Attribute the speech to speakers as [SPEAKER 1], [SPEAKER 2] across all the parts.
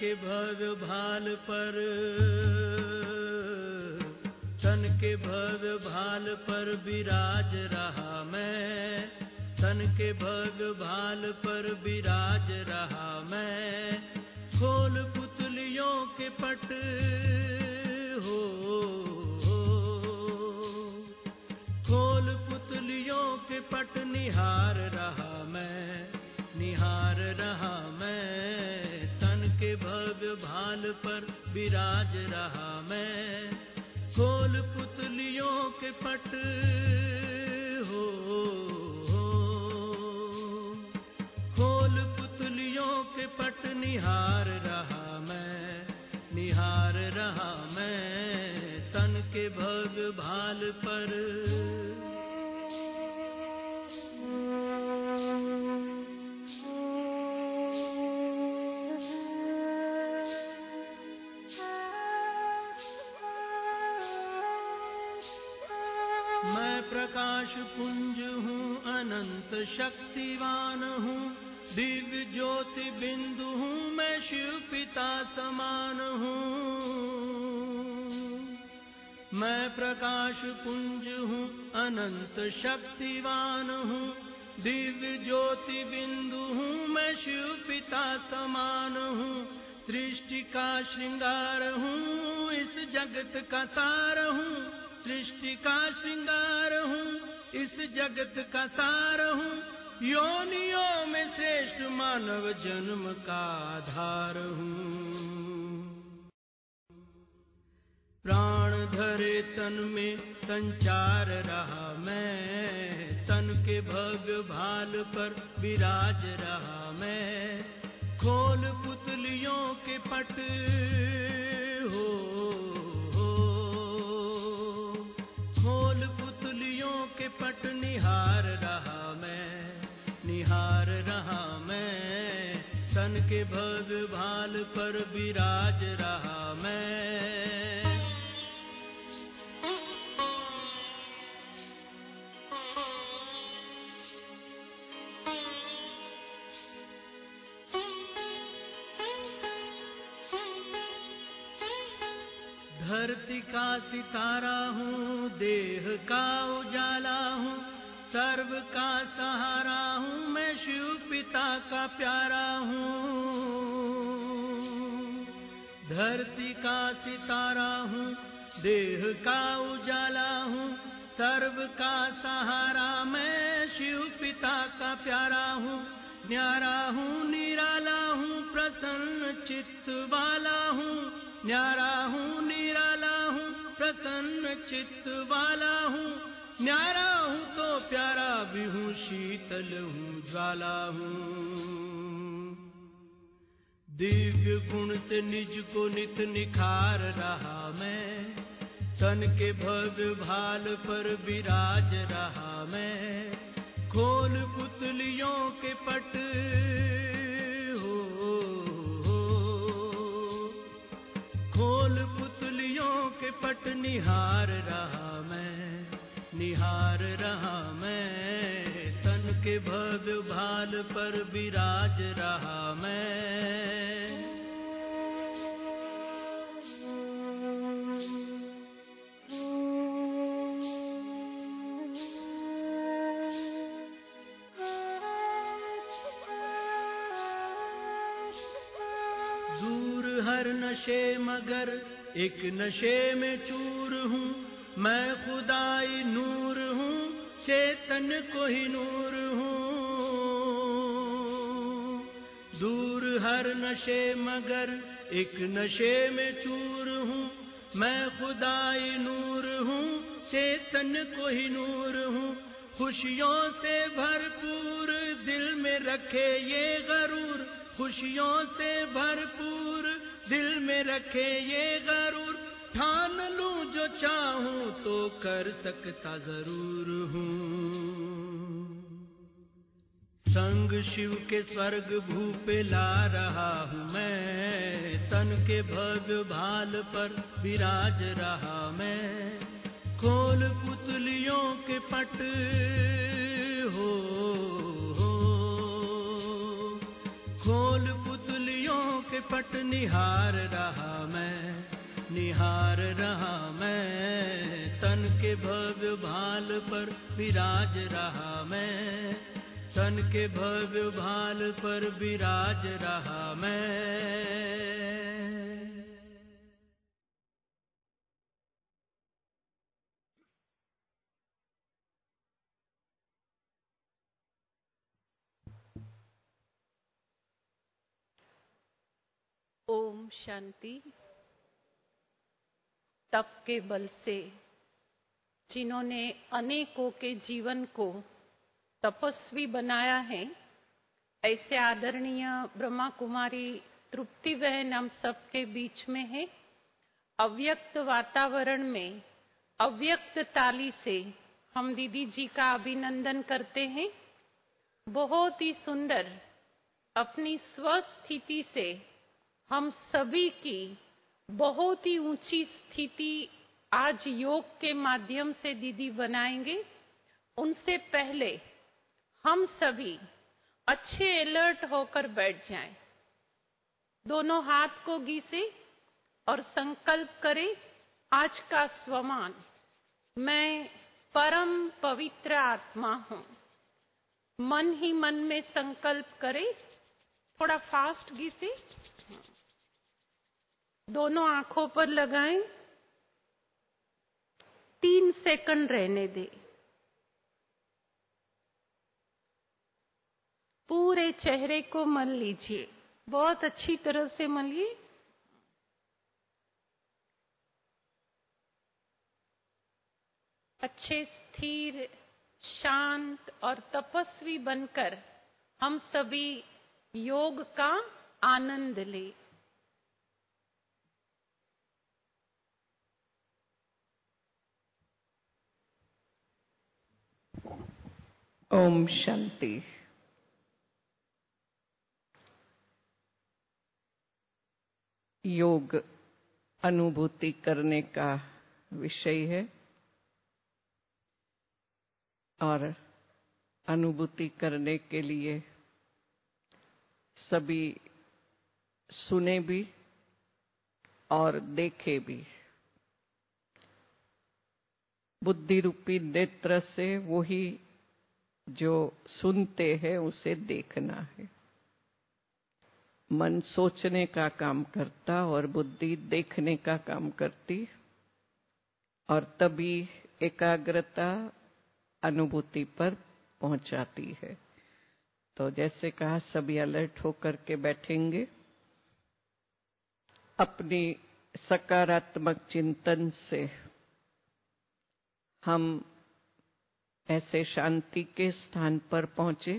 [SPEAKER 1] के भग भाल पर, तन के भग भाल पर विराज रहा मैं, तन के भग भाल पर विराज रहा मैं। खोल पुतलियों के पट हो, खोल पुतलियों के पट निहार रहा मैं, निहार रहा मैं। तन के भग भाल पर विराज रहा मैं। खोल पुतलियों के पट हो, खोल पुतलियों के पट निहार रहा मैं, निहार रहा मैं। तन के भग भाल पर। मैं प्रकाश पुंज हूँ, अनंत शक्तिवान हूँ, दिव्य ज्योति बिंदु हूँ, मैं शिव पिता समान हूँ। मैं प्रकाश पुंज हूँ, अनंत शक्तिवान हूँ, दिव्य ज्योति बिंदु हूँ, मैं शिव पिता समान हूँ। सृष्टि का श्रृंगार हूँ, इस जगत का तार हूँ, सृष्टि का श्रृंगार हूँ, इस जगत का सार हूँ। योनियों में श्रेष्ठ मानव जन्म का आधार हूँ। प्राण धरे तन में संचार रहा मैं, तन के भग भाल पर विराज रहा मैं। खोल पुतलियों के पट हो, खोल पुतलियों के पट निहार रहा मैं, निहार रहा मैं। तन के भग भाल पर विराज रहा मैं। धरती का सितारा हूँ, देह का उजाला हूँ, सर्व का सहारा हूँ, मैं शिव पिता का प्यारा हूँ। धरती का सितारा हूँ, देह का उजाला हूँ, सर्व का सहारा, मैं शिव पिता का प्यारा हूँ। न्यारा हूँ, निराला हूँ, प्रसन्न चित्त वाला हूँ, न्यारा हूँ, निराला हूँ, प्रसन्न चित्त वाला हूँ। न्यारा हूँ तो प्यारा भी हूँ, शीतल हूँ, ज्वाला हूँ। दिव्य गुण से निज को नित निखार रहा मैं, तन के भग भाल पर विराज रहा मैं। खोल पुतलियों के पट हो, खोल पुतलियों के पट निहार रहा मैं, निहार रहा मैं। तन के भग भाल पर विराज रहा मैं। दूर हर नशे मगर एक नशे में चूर हूँ, मैं खुदाई नूर हूँ, चेतन को ही नूर हूँ। दूर हर नशे मगर एक नशे में चूर हूँ, मैं खुदाई नूर हूँ, चेतन को ही नूर हूँ। खुशियों से भरपूर दिल में रखे ये गरूर, खुशियों से भरपूर दिल में रखे ये गरूर। ठान लूं जो चाहूं तो कर सकता जरूर हूँ। संग शिव के स्वर्ग भू पे ला रहा हूँ मैं, तन के भग भाल पर विराज रहा मैं। खोल पुतलियों के पट हो, खोल पुतलियों के पट घट निहार रहा मैं, तन के भव्य भाल पर विराज रहा मैं, तन के भव्य भाल पर विराज रहा मैं।
[SPEAKER 2] ओम शांति। तप के बल से जिन्होंने अनेकों के जीवन को तपस्वी बनाया है, ऐसे आदरणीय ब्रह्मा कुमारी तृप्ति बहन हम सबके बीच में है। अव्यक्त वातावरण में अव्यक्त ताली से हम दीदी जी का अभिनंदन करते हैं। बहुत ही सुंदर अपनी स्वस्थिति से हम सभी की बहुत ही ऊंची स्थिति आज योग के माध्यम से दीदी बनाएंगे। उनसे पहले हम सभी अच्छे अलर्ट होकर बैठ जाएं। दोनों हाथ को घिसे और संकल्प करें, आज का स्वमान मैं परम पवित्र आत्मा हूँ। मन ही मन में संकल्प करें। थोड़ा फास्ट घिसे, दोनों आंखों पर लगाएं, 3 सेकंड रहने दें। पूरे चेहरे को मल लीजिए, बहुत अच्छी तरह से मलिए। अच्छे स्थिर, शांत और तपस्वी बनकर हम सभी योग का आनंद लें।
[SPEAKER 3] ओम शांति। योग अनुभूति करने का विषय है और अनुभूति करने के लिए सभी सुने भी और देखे भी। बुद्धि रूपी नेत्र से वही जो सुनते हैं उसे देखना है। मन सोचने का काम करता और बुद्धि देखने का काम करती, और तभी एकाग्रता अनुभूति पर पहुंचाती है। तो जैसे कहा, सभी अलर्ट होकर के बैठेंगे। अपनी सकारात्मक चिंतन से हम ऐसे शांति के स्थान पर पहुंचे।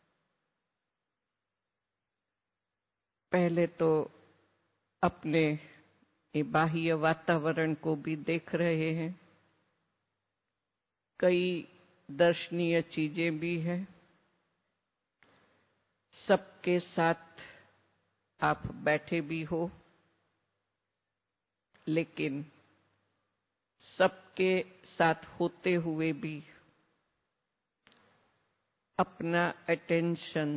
[SPEAKER 3] पहले तो अपने बाह्य वातावरण को भी देख रहे हैं। कई दर्शनीय चीजें भी हैं। सबके साथ आप बैठे भी हो, लेकिन सबके साथ होते हुए भी अपना अटेंशन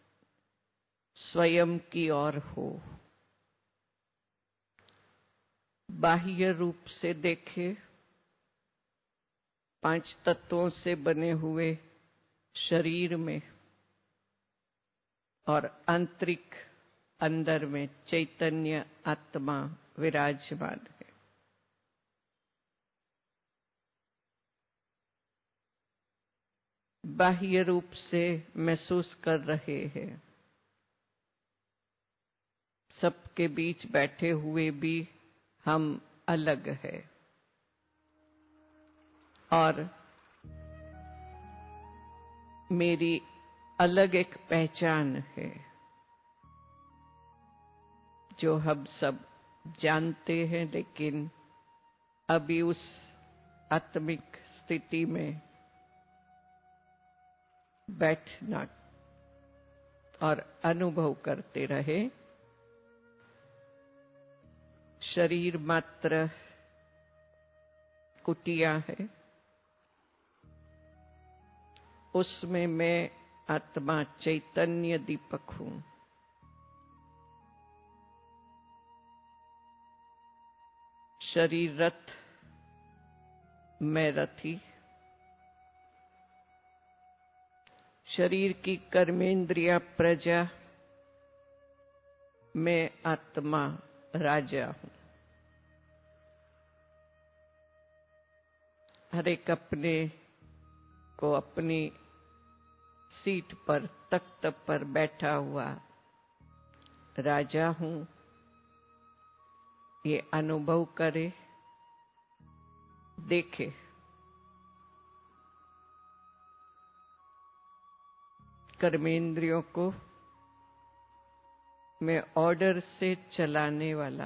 [SPEAKER 3] स्वयं की ओर हो। बाह्य रूप से देखे, 5 तत्वों से बने हुए शरीर में और आंतरिक अंदर में चैतन्य आत्मा विराजमान है। बाह्य रूप से महसूस कर रहे हैं, सबके बीच बैठे हुए भी हम अलग हैं और मेरी अलग एक पहचान है जो हम सब जानते हैं, लेकिन अभी उस आत्मिक स्थिति में बैठना और अनुभव करते रहे। शरीर मात्र कुटिया है, उसमें मैं आत्मा चैतन्य दीपक हूं। शरीर रथ, मैं रथी। शरीर की कर्मेंद्रिया प्रजा, मैं आत्मा राजा हूं। हर एक अपने को अपनी सीट पर, तख्त पर बैठा हुआ राजा हूं, ये अनुभव करे, देखे। कर्मेंद्रियों को मैं ऑर्डर से चलाने वाला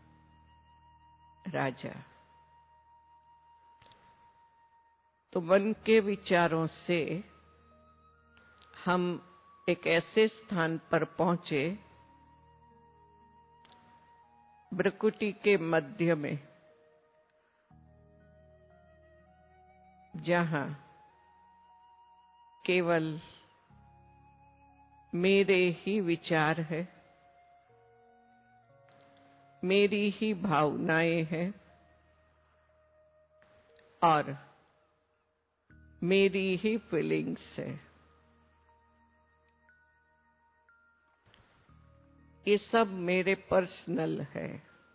[SPEAKER 3] राजा। तो मन के विचारों से हम एक ऐसे स्थान पर पहुंचे, भ्रुकुटी के मध्य में, जहां केवल मेरे ही विचार है, मेरी ही भावनाएं हैं और मेरी ही फीलिंग्स है। ये सब मेरे पर्सनल है।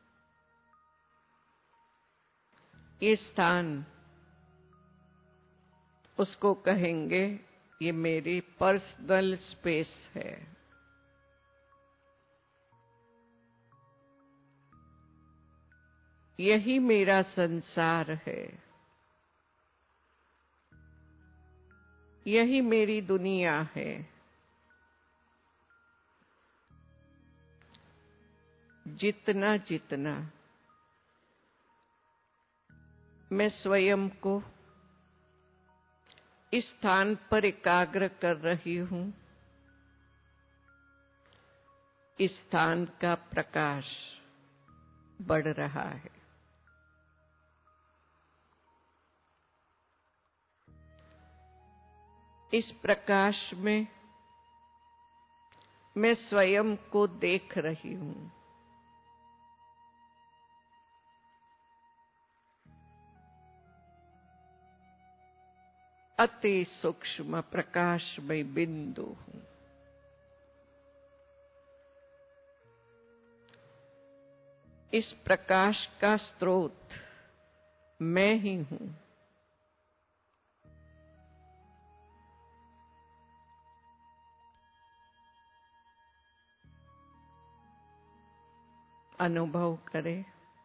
[SPEAKER 3] ये स्थान, उसको कहेंगे ये मेरी पर्सनल स्पेस है। यही मेरा संसार है, यही मेरी दुनिया है। जितना जितना मैं स्वयं को इस स्थान पर एकाग्र कर रही हूं, इस स्थान का प्रकाश बढ़ रहा है। इस प्रकाश में मैं स्वयं को देख रही हूं। अति सूक्ष्म प्रकाशमय बिंदु हूं। इस प्रकाश का स्रोत मैं ही हूं। अनुभव करें,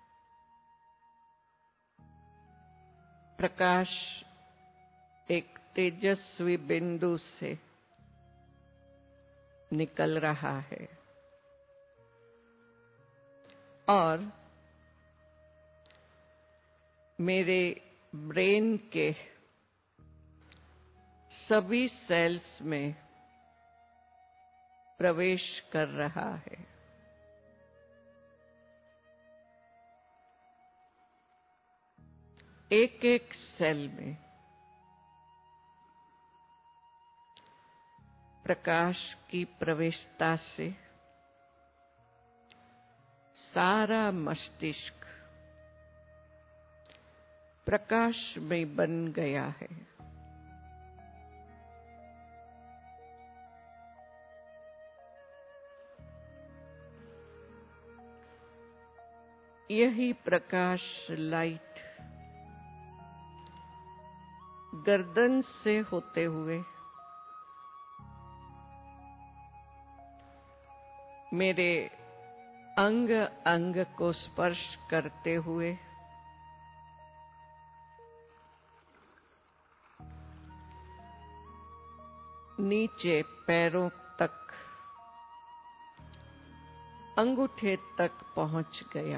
[SPEAKER 3] प्रकाश एक तेजस्वी बिंदु से निकल रहा है और मेरे ब्रेन के सभी सेल्स में प्रवेश कर रहा है। एक एक सेल में प्रकाश की प्रवेशता से सारा मस्तिष्क प्रकाशमय बन गया है। यही प्रकाश लाइट गर्दन से होते हुए मेरे अंग अंग को स्पर्श करते हुए नीचे पैरों तक, अंगूठे तक पहुंच गया।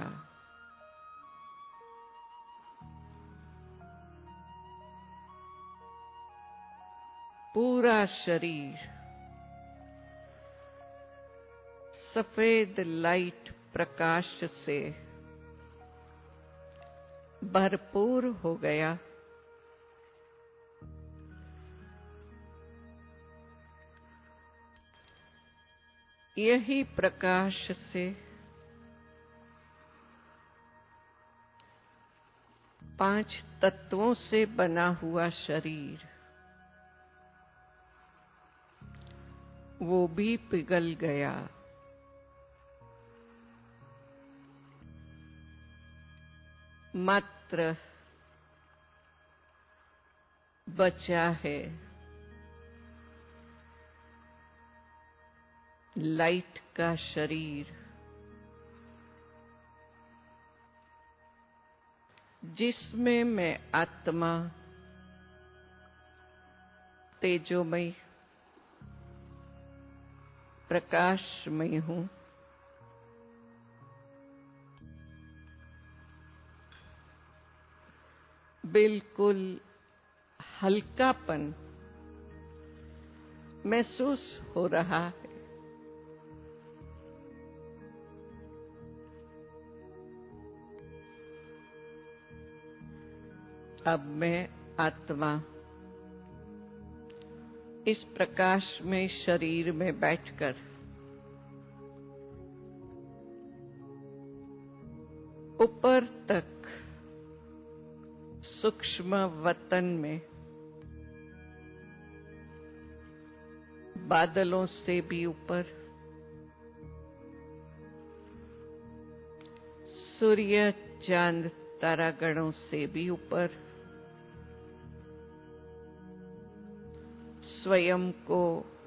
[SPEAKER 3] पूरा शरीर सफेद लाइट प्रकाश से भरपूर हो गया। यही प्रकाश से 5 तत्वों से बना हुआ शरीर, वो भी पिघल गया। मात्र बचा है लाइट का शरीर, जिसमें मैं आत्मा तेजोमय प्रकाशमय हूँ। बिल्कुल हल्कापन महसूस हो रहा है। अब मैं आत्मा इस प्रकाश में शरीर में बैठकर ऊपर तक सूक्ष्म वतन में बादलों से भी ऊपर, सूर्य चांद तारागणों से भी ऊपर स्वयं को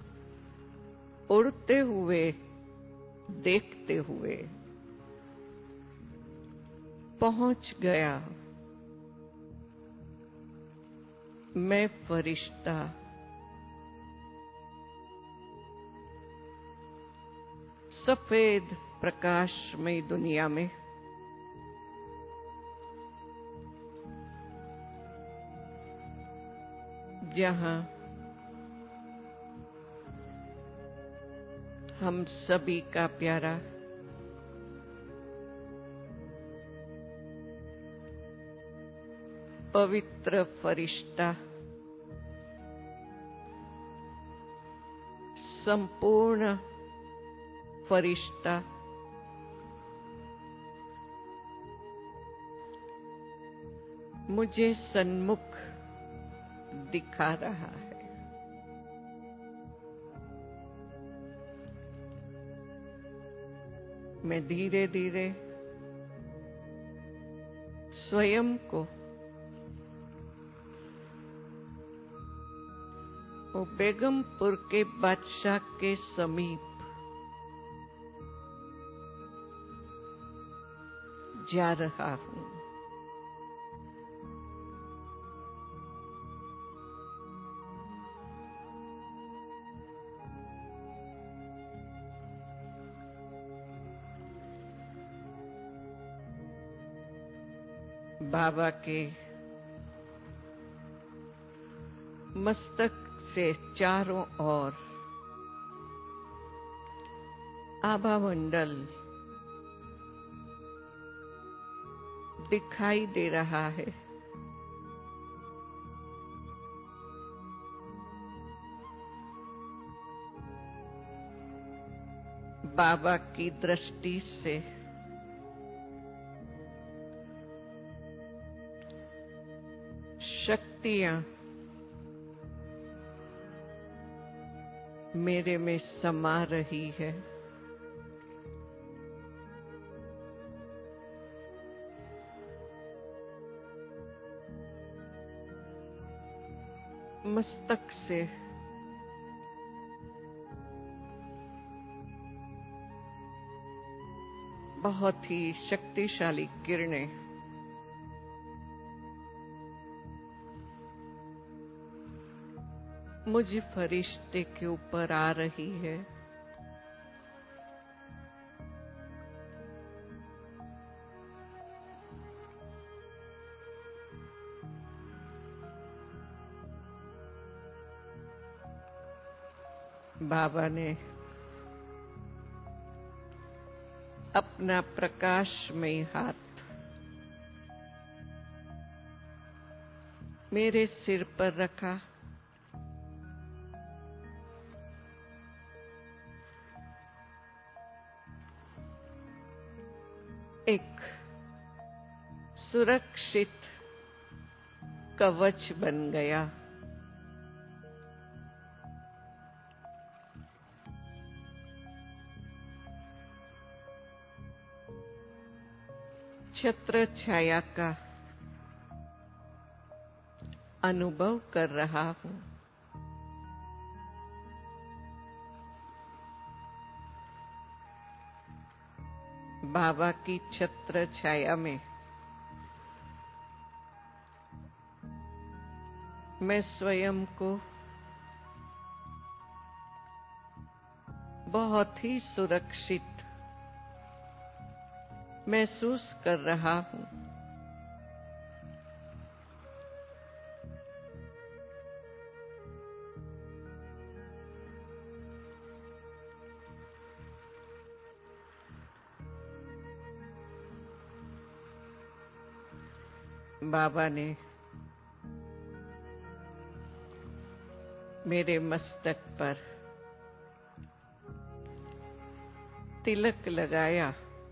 [SPEAKER 3] उड़ते हुए देखते हुए पहुंच गया। मैं फरिश्ता सफेद प्रकाशमय दुनिया में जहां हम सभी का प्यारा पवित्र फरिश्ता संपूर्ण फरिश्ता मुझे सन्मुख दिखा रहा है। मैं धीरे धीरे स्वयं को वो बेगमपुर के बादशाह के समीप जा रहा हूँ। बाबा के मस्तक से चारों ओर आभा मंडल दिखाई दे रहा है। बाबा की दृष्टि से शक्तियां मेरे में समा रही है। मस्तक से बहुत ही शक्तिशाली किरणें मुझ फरिश्ते के ऊपर आ रही है। बाबा ने अपना प्रकाशमय हाथ मेरे सिर पर रखा। एक सुरक्षित कवच बन गया। छत्र छाया का अनुभव कर रहा हूँ। बाबा की छत्र छाया में मैं स्वयं को बहुत ही सुरक्षित महसूस कर रहा हूँ। बाबा ने मेरे मस्तक पर तिलक लगाया।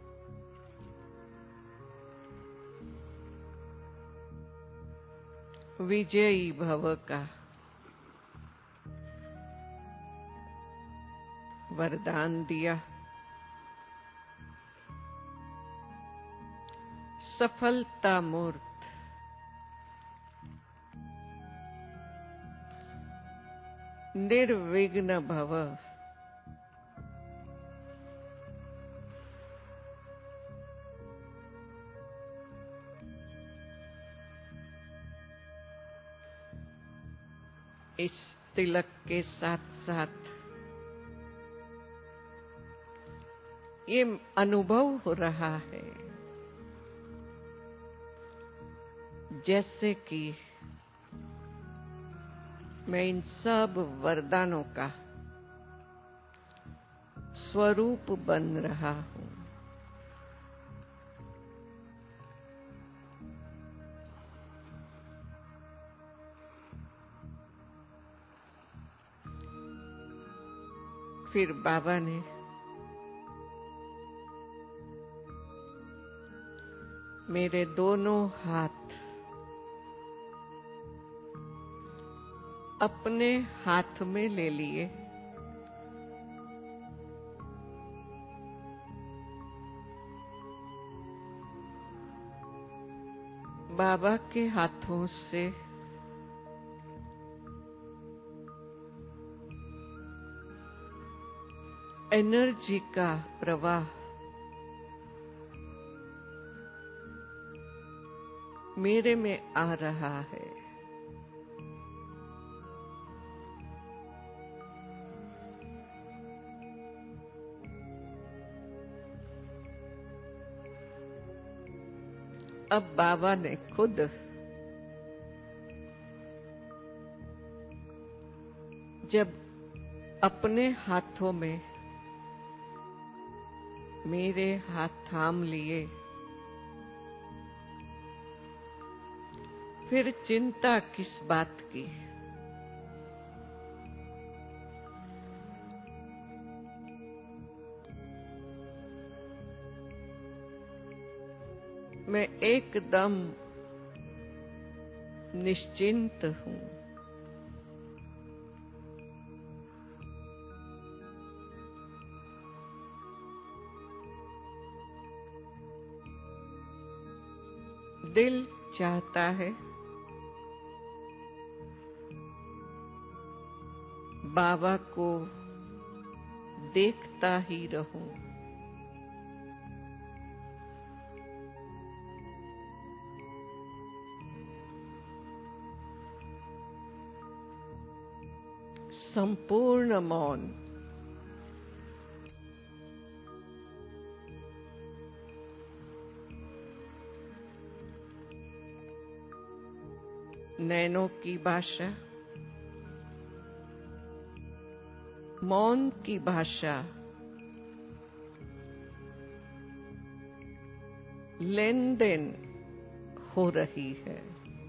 [SPEAKER 3] विजयी भव का वरदान दिया। सफलता मूर्त निर्विघ्न भव। इस तिलक के साथ साथ ये अनुभव हो रहा है जैसे कि मैं इन सब वरदानों का स्वरूप बन रहा हूँ। फिर बाबा ने मेरे दोनों हाथ अपने हाथ में ले लिए। बाबा के हाथों से एनर्जी का प्रवाह मेरे में आ रहा है। अब बाबा ने खुद जब अपने हाथों में मेरे हाथ थाम लिए, फिर चिंता किस बात की। मैं एकदम निश्चिंत हूँ। दिल चाहता है बाबा को देखता ही रहूं। संपूर्ण मौन। नैनों की भाषा, मौन की भाषा, लेन देन हो रही है।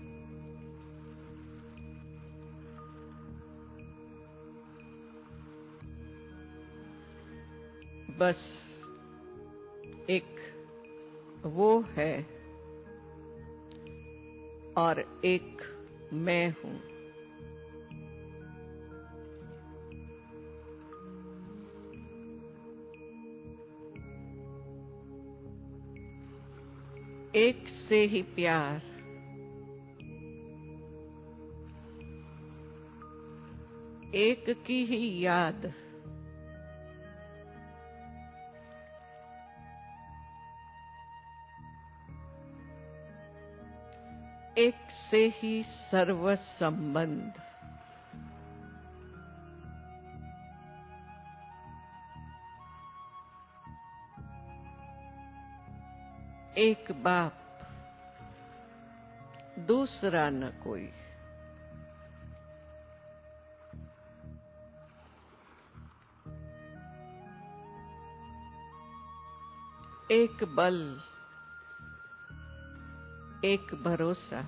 [SPEAKER 3] बस एक वो है और एक मैं हूँ। एक से ही प्यार, एक की ही याद, एक से ही सर्व संबंध। एक बाप, दूसरा न कोई। एक बल, एक भरोसा,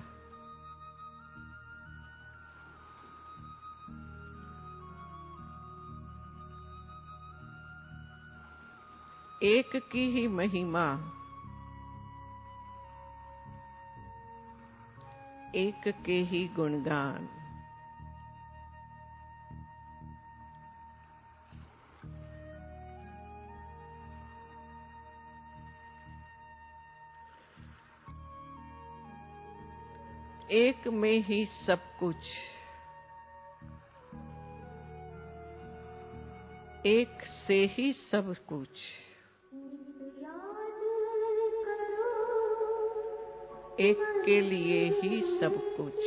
[SPEAKER 3] एक की ही महिमा, एक के ही गुणगान। एक में ही सब कुछ, एक से ही सब कुछ। एक के लिए ही सब कुछ।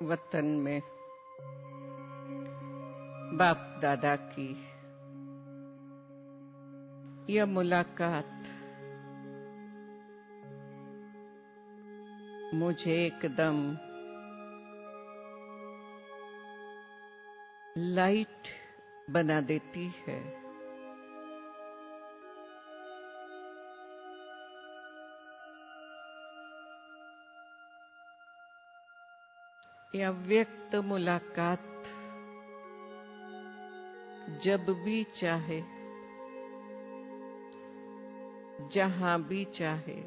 [SPEAKER 3] वतन में बाप दादा की यह मुलाकात मुझे एकदम लाइट बना देती है। यह व्यक्त मुलाकात जब भी चाहे, जहां भी चाहे,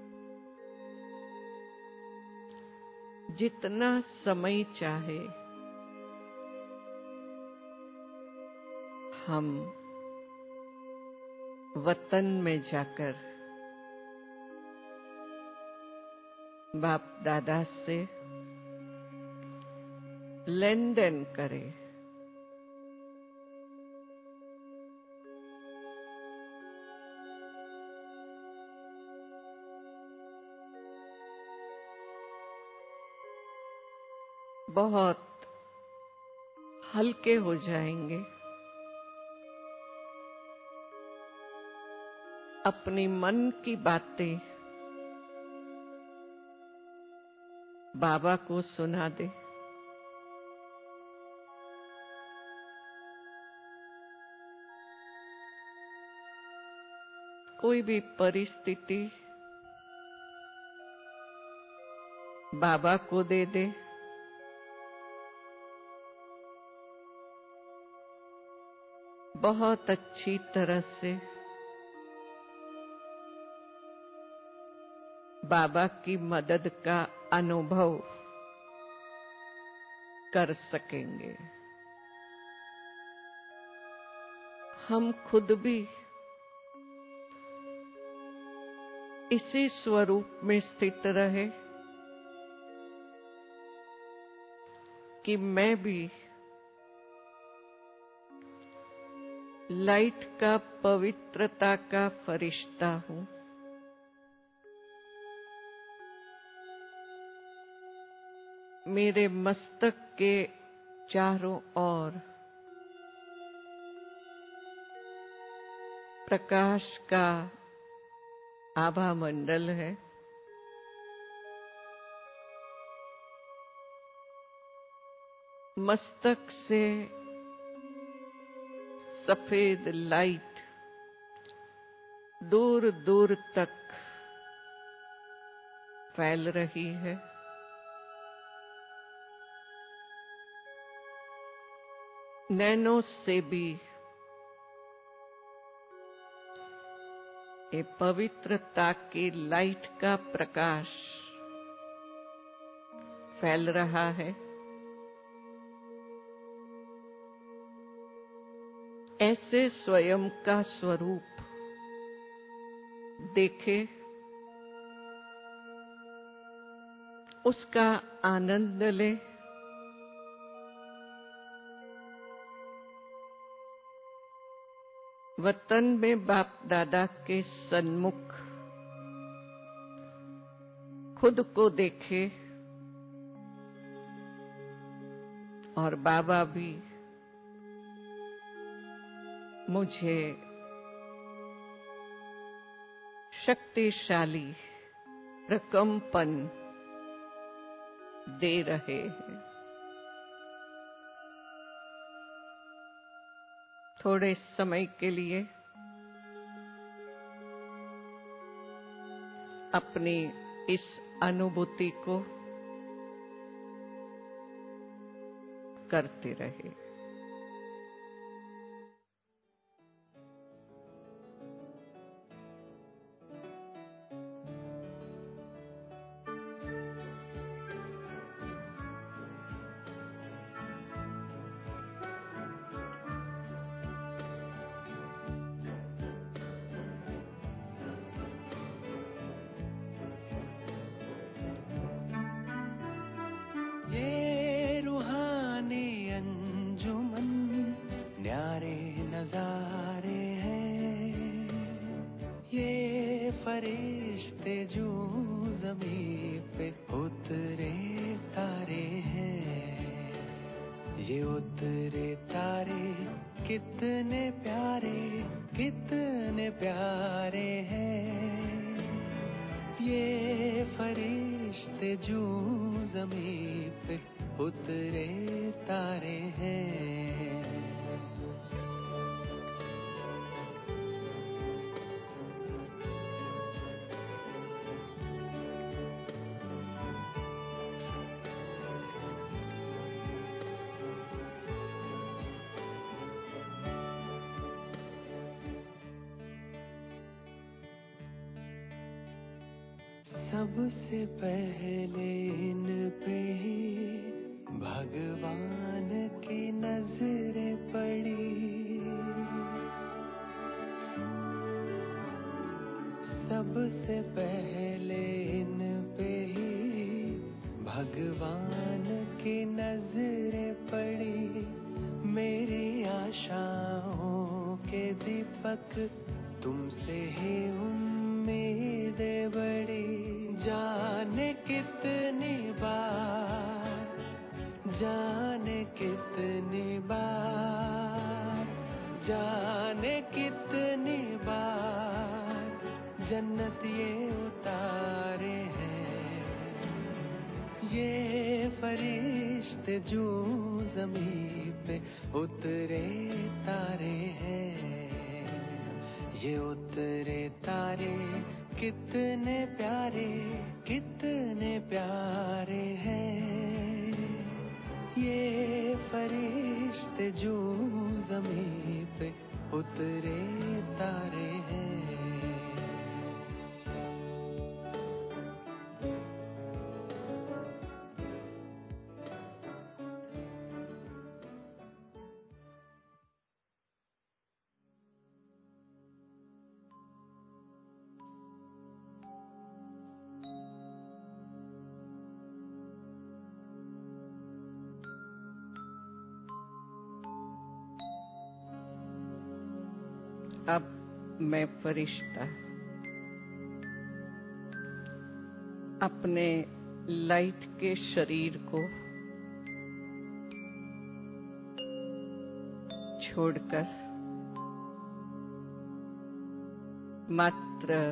[SPEAKER 3] जितना समय चाहे, हम वतन में जाकर बाप दादा से लेन देन करें। बहुत हल्के हो जाएंगे। अपनी मन की बातें बाबा को सुना दे। कोई भी परिस्थिति बाबा को दे दे। बहुत अच्छी तरह से बाबा की मदद का अनुभव कर सकेंगे। हम खुद भी इसी स्वरूप में स्थित रहे कि मैं भी लाइट का, पवित्रता का फरिश्ता हूं। मेरे मस्तक के चारों ओर प्रकाश का आभा मंडल है। मस्तक से सफेद लाइट दूर दूर तक फैल रही है। नैनों से भी ये पवित्रता की लाइट का प्रकाश फैल रहा है। ऐसे स्वयं का स्वरूप देखे, उसका आनंद ले। वतन में बाप दादा के सन्मुख खुद को देखे और बाबा भी मुझे शक्तिशाली प्रकंपन दे रहे हैं। थोड़े समय के लिए अपनी इस अनुभूति को करते रहे।
[SPEAKER 1] ये रूहानी अंजुमन न्यारे नजारे हैं। ये फरिश्ते जो ज़मीं पे उतरे तारे हैं। ये उतरे तारे कितने प्यारे हैं। ये फरिश्ते जो ज़मीं पे उतरे तारे हैं। सबसे पहले इन पे ही भगवान की नजरें पड़ी। सबसे पहले इन पे ही भगवान की नजरें पड़ी। मेरी आशाओं के दीपक तुमसे ही उम्मीदें बड़ी। जाने कितनी बार जन्नत ये उतारे हैं। ये फरिश्ते जो ज़मीं पे उतरे तारे हैं। ये उतरे तारे कितने प्यारे हैं। ये फरिश्ते जो ज़मीं पे उतरे तारे हैं।
[SPEAKER 3] अब मैं फरिश्ता अपने लाइट के शरीर को छोड़कर मात्र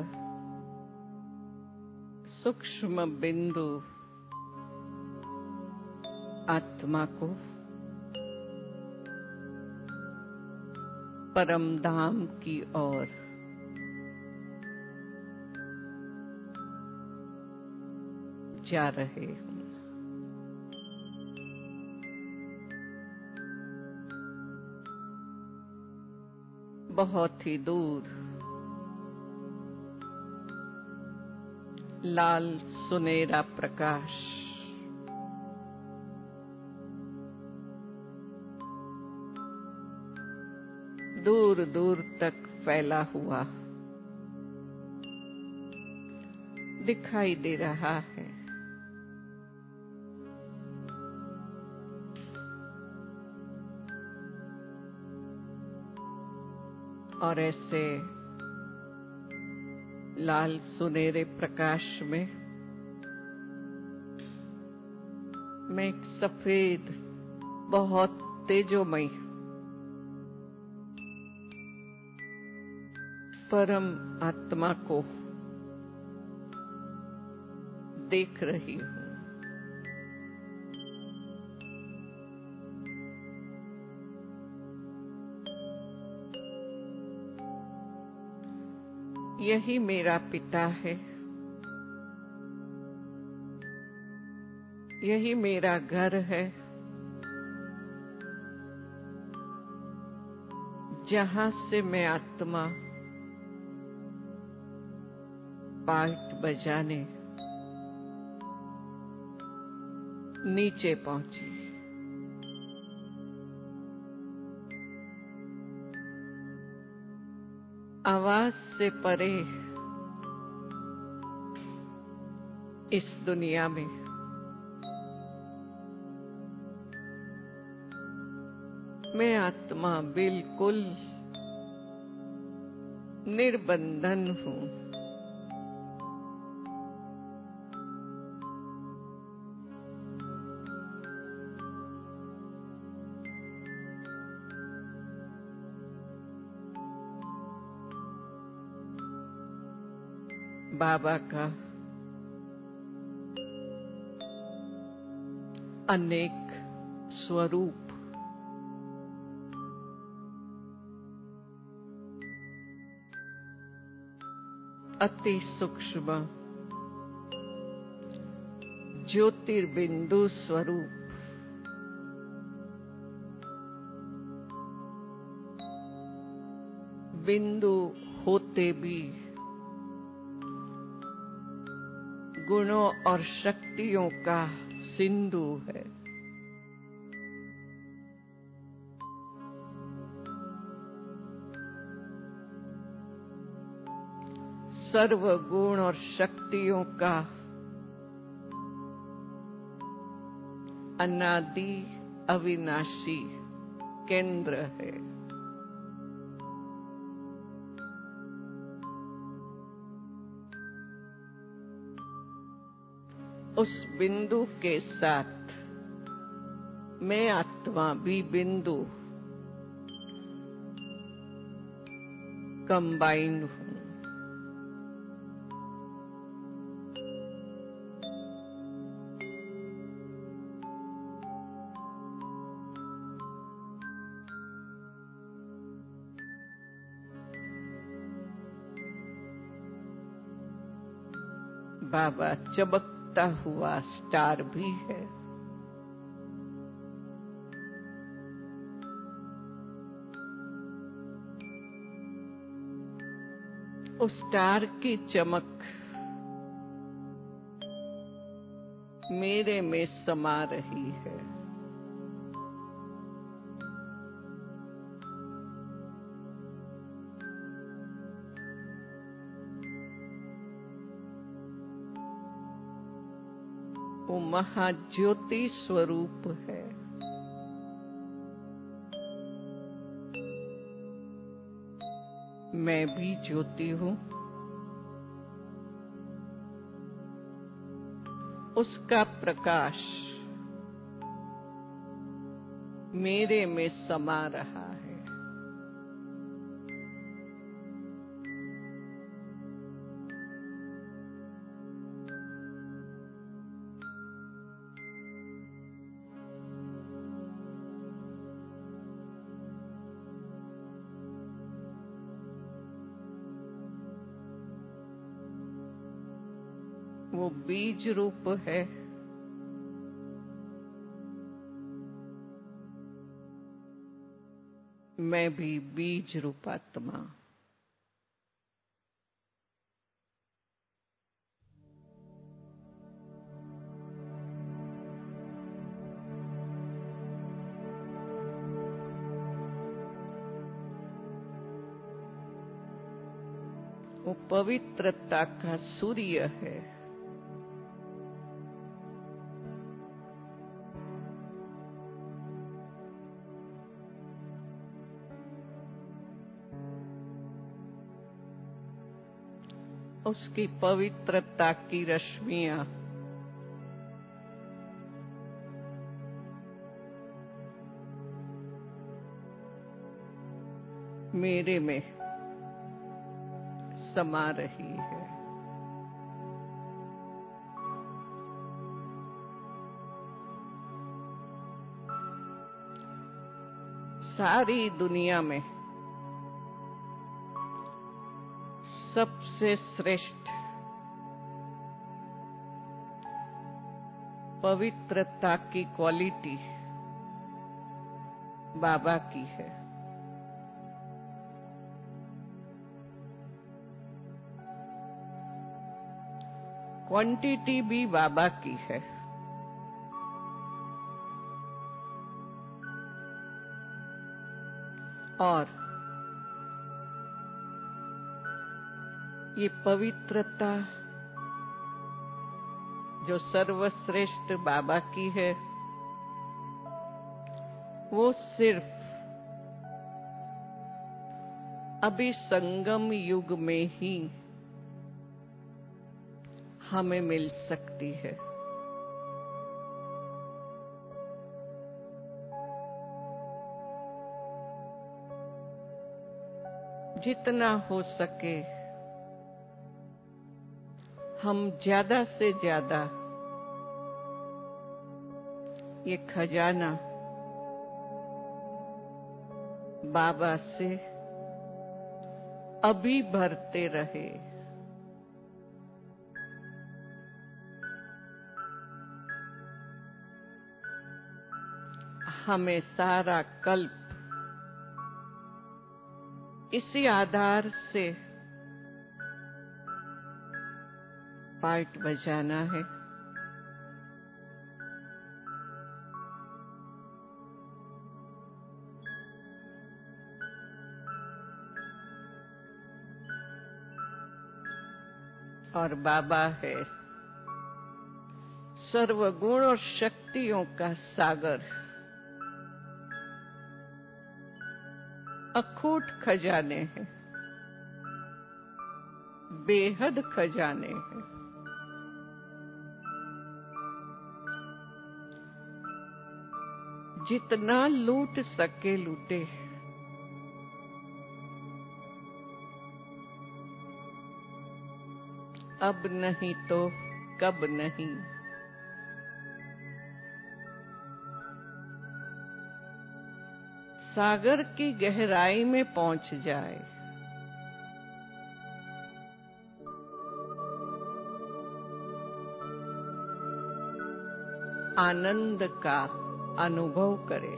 [SPEAKER 3] सूक्ष्म बिंदु आत्मा को परम धाम की ओर जा रहे हूँ। बहुत ही दूर लाल सुनहरा प्रकाश दूर दूर तक फैला हुआ दिखाई दे रहा है। और ऐसे लाल सुनहरे प्रकाश में मैं एक सफेद बहुत तेजोमय परम आत्मा को देख रही हूँ। यही मेरा पिता है, यही मेरा घर है, जहां से मैं आत्मा पार्ट बजाने नीचे पहुंची। आवाज से परे इस दुनिया में मैं आत्मा बिल्कुल निर्बंधन हूँ। बाबा का अनेक स्वरूप अति सूक्ष्म ज्योतिर्बिंदु स्वरूप बिंदु होते भी गुणों और शक्तियों का सिंधु है। सर्व गुण और शक्तियों का अनादि अविनाशी केंद्र है। उस बिंदु के साथ मैं आत्मा भी बिंदु कंबाइन हूं। बाबा चमकता हुआ स्टार भी है। उस स्टार की चमक मेरे में समा रही है। वो महाज्योति स्वरूप है। मैं भी ज्योति हूं। उसका प्रकाश मेरे में समा रहा है। वो बीज रूप है। मैं भी बीज रूपात्मा। वो पवित्रता का सूर्य है। उसकी पवित्रता की रश्मियां मेरे में समा रही है। सारी दुनिया में सबसे श्रेष्ठ पवित्रता की क्वालिटी बाबा की है। क्वांटिटी भी बाबा की है। और ये पवित्रता जो सर्वश्रेष्ठ बाबा की है, वो सिर्फ अभी संगम युग में ही हमें मिल सकती है। जितना हो सके हम ज्यादा से ज्यादा ये खजाना बाबा से अभी भरते रहे। हमें सारा कल्प इसी आधार से पार्ट बजाना है। और बाबा है सर्वगुण और शक्तियों का सागर, अखूट खजाने हैं, बेहद खजाने हैं। जितना लूट सके लूटे। अब नहीं तो कब नहीं। सागर की गहराई में पहुंच जाए। आनंद का अनुभव करे।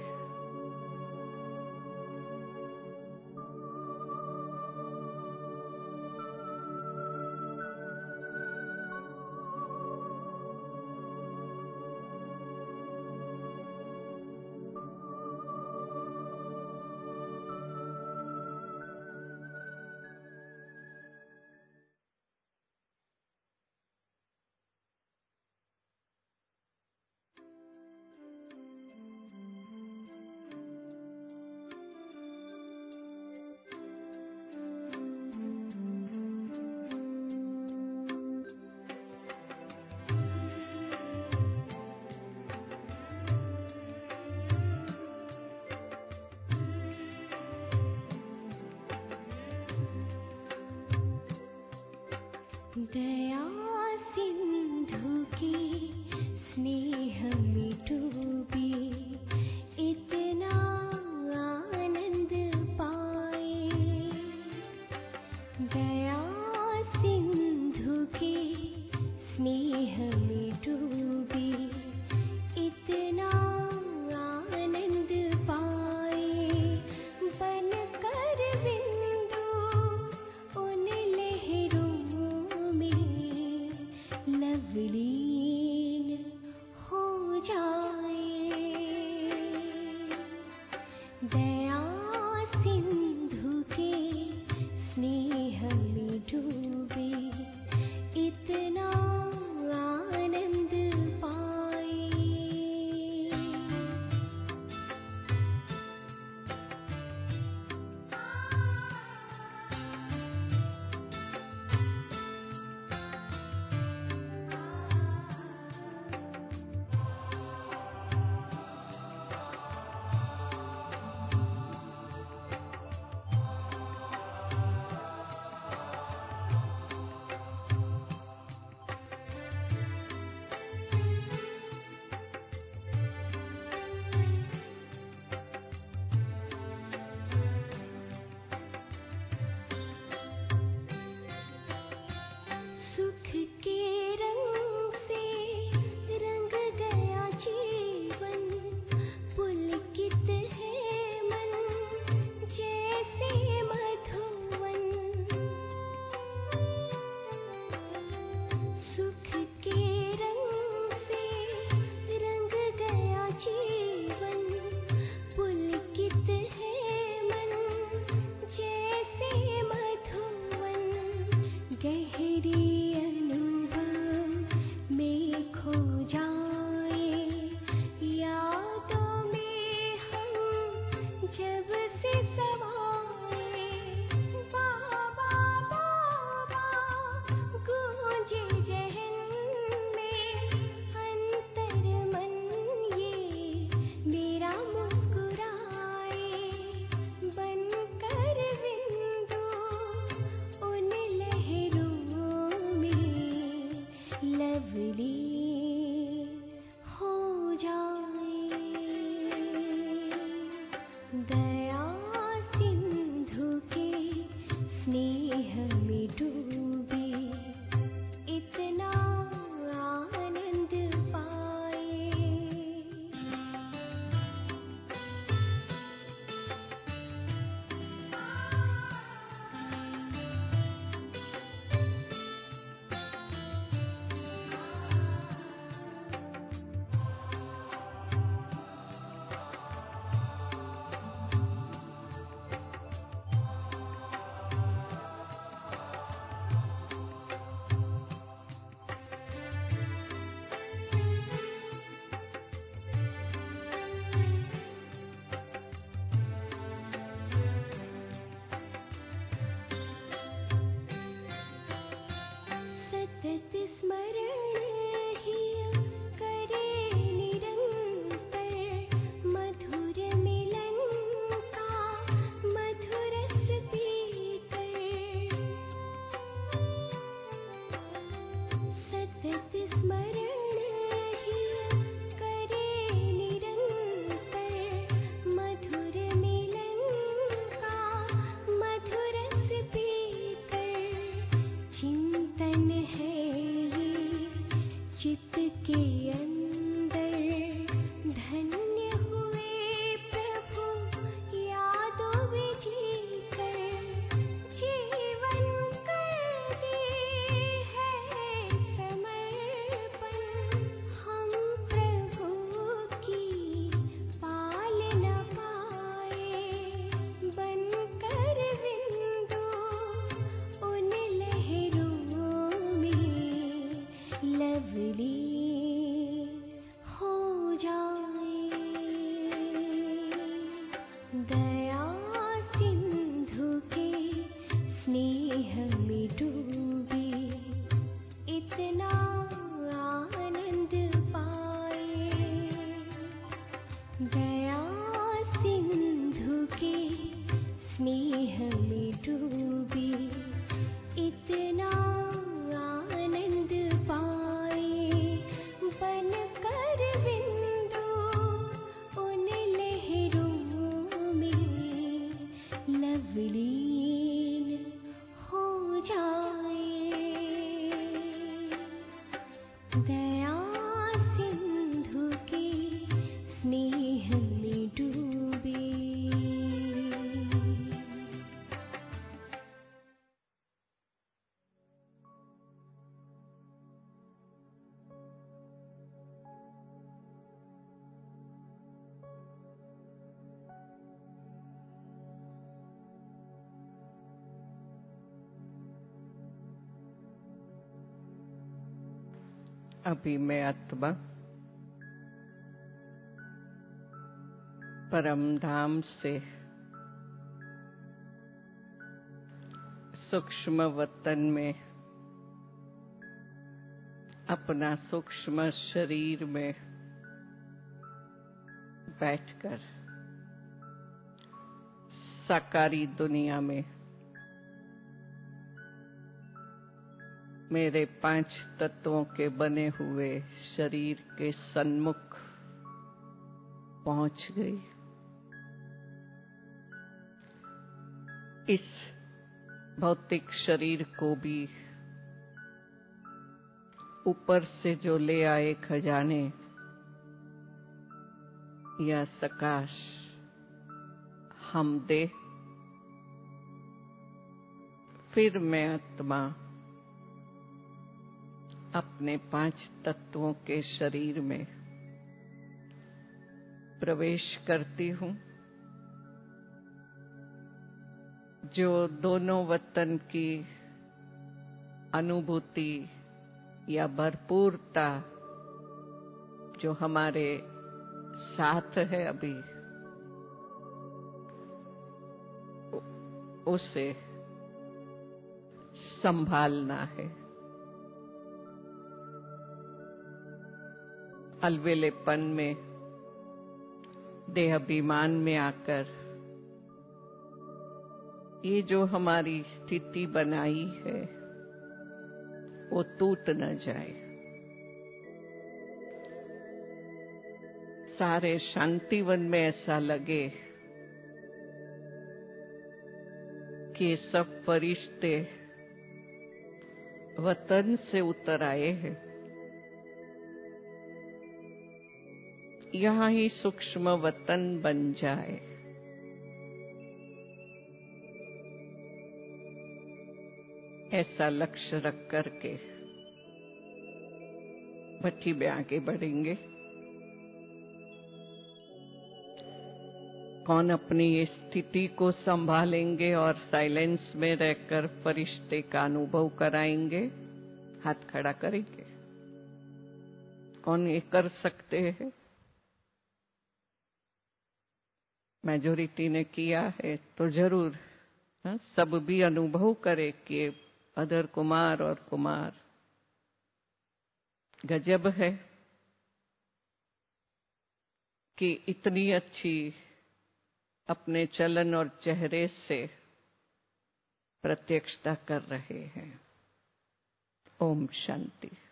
[SPEAKER 4] दया सिंधु की स्नेह में डूबी, इतना आनंद पाए। दया सिंधु की स्नेह में डूबी, इतना आनंद पाए। बनकर बिंदु उन लहरों में लवलीन हो जाए। दया सिंधु के स्नेह में डूबे, इतना आनंद पाए। सुख के रंग से रंग गया जीवन, पुलकित है मन जैसे मधुवन। सुख के रंग से रंग गया जीवन, पुलकित है मन जैसे मधुवन। गहरी अनुभव में खो जाए, यादों में हम जब से समाए। बाबा बाबा गूंजे जहन में, अंतर मन ये मेरा मुस्कुराए। बनकर बिंदु उन लहरों में दया सिंधु के स्नेह में डूबे।
[SPEAKER 3] अभी मैं आत्मा परम धाम से सूक्ष्म वतन में अपना सूक्ष्म शरीर में बैठकर साकारी दुनिया में मेरे 5 तत्वों के बने हुए शरीर के सन्मुख पहुंच गई। इस भौतिक शरीर को भी ऊपर से जो ले आए खजाने या सकाश हम दे, फिर मैं आत्मा अपने 5 तत्वों के शरीर में प्रवेश करती हूँ, जो दोनों वतन की अनुभूति या भरपूरता जो हमारे साथ है अभी, उसे संभालना है। अलवेलेपन में देहाभिमान में आकर ये जो हमारी स्थिति बनाई है वो टूट न जाए। सारे शांतिवन में ऐसा लगे कि सब फरिश्ते वतन से उतर आए हैं। यहाँ ही सूक्ष्म वतन बन जाए। ऐसा लक्ष्य रख करके भट्टी में आगे बढ़ेंगे। कौन अपनी ये स्थिति को संभालेंगे और साइलेंस में रहकर फरिश्ते का अनुभव कराएंगे? हाथ खड़ा करेंगे। कौन ये कर सकते हैं? मेजॉरिटी ने किया है तो जरूर सब भी अनुभव करे कि अदर कुमार और कुमार गजब है कि इतनी अच्छी अपने चलन और चेहरे से प्रत्यक्षता कर रहे हैं। ओम शांति।